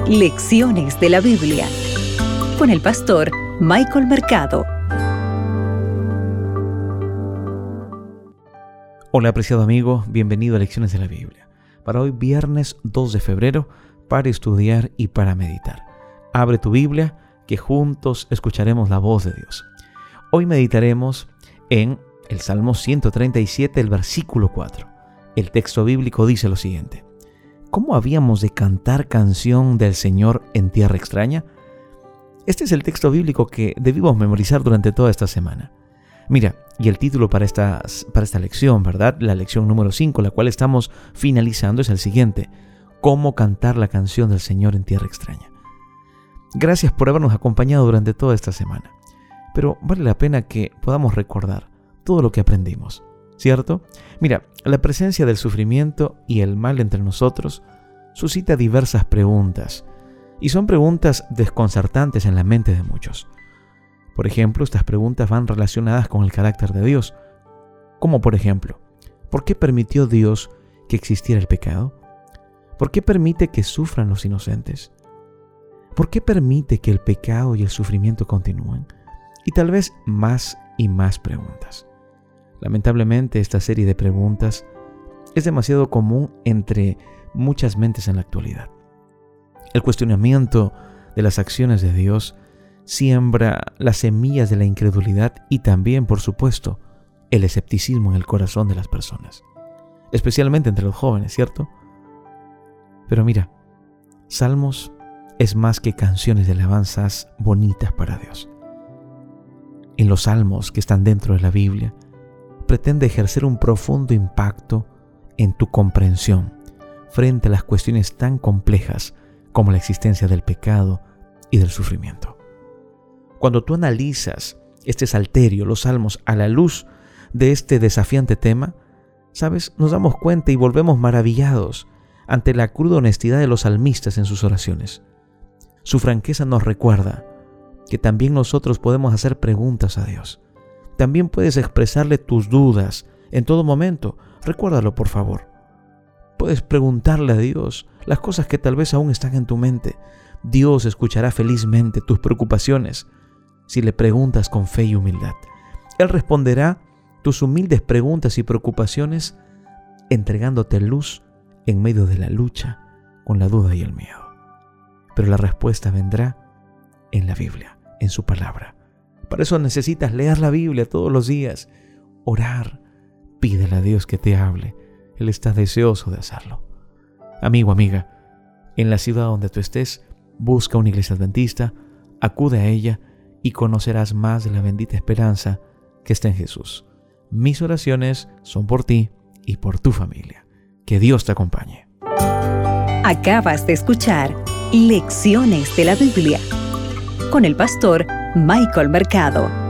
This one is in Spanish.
Lecciones de la Biblia con el pastor Michael Mercado. Hola apreciado amigo, bienvenido a Lecciones de la Biblia. Para hoy viernes 2 de febrero, para estudiar y para meditar. Abre tu Biblia, que juntos escucharemos la voz de Dios. Hoy meditaremos en el Salmo 137, el versículo 4. El texto bíblico dice lo siguiente: ¿Cómo habíamos de cantar canción del Señor en tierra extraña? Este es el texto bíblico que debimos memorizar durante toda esta semana. Mira, y el título para esta lección, ¿verdad? La lección número 5, la cual estamos finalizando, es el siguiente: ¿Cómo cantar la canción del Señor en tierra extraña? Gracias por habernos acompañado durante toda esta semana. Pero vale la pena que podamos recordar todo lo que aprendimos, ¿cierto? Mira, la presencia del sufrimiento y el mal entre nosotros suscita diversas preguntas, y son preguntas desconcertantes en la mente de muchos. Por ejemplo, estas preguntas van relacionadas con el carácter de Dios, como por ejemplo, ¿por qué permitió Dios que existiera el pecado? ¿Por qué permite que sufran los inocentes? ¿Por qué permite que el pecado y el sufrimiento continúen? Y tal vez más y más preguntas. Lamentablemente, esta serie de preguntas es demasiado común entre muchas mentes en la actualidad. El cuestionamiento de las acciones de Dios siembra las semillas de la incredulidad y también, por supuesto, el escepticismo en el corazón de las personas, especialmente entre los jóvenes, ¿cierto? Pero mira, Salmos es más que canciones de alabanzas bonitas para Dios. En los salmos que están dentro de la Biblia, pretende ejercer un profundo impacto en tu comprensión frente a las cuestiones tan complejas como la existencia del pecado y del sufrimiento. Cuando tú analizas este salterio, los salmos, a la luz de este desafiante tema, ¿sabes? Nos damos cuenta y volvemos maravillados ante la cruda honestidad de los salmistas en sus oraciones. Su franqueza nos recuerda que también nosotros podemos hacer preguntas a Dios. También puedes expresarle tus dudas en todo momento. Recuérdalo, por favor. Puedes preguntarle a Dios las cosas que tal vez aún están en tu mente. Dios escuchará felizmente tus preocupaciones si le preguntas con fe y humildad. Él responderá tus humildes preguntas y preocupaciones entregándote luz en medio de la lucha con la duda y el miedo. Pero la respuesta vendrá en la Biblia, en su palabra. Para eso necesitas leer la Biblia todos los días, orar, pídele a Dios que te hable. Él está deseoso de hacerlo. Amigo, amiga, en la ciudad donde tú estés, busca una iglesia adventista, acude a ella y conocerás más de la bendita esperanza que está en Jesús. Mis oraciones son por ti y por tu familia. Que Dios te acompañe. Acabas de escuchar Lecciones de la Biblia con el pastor Michael Mercado.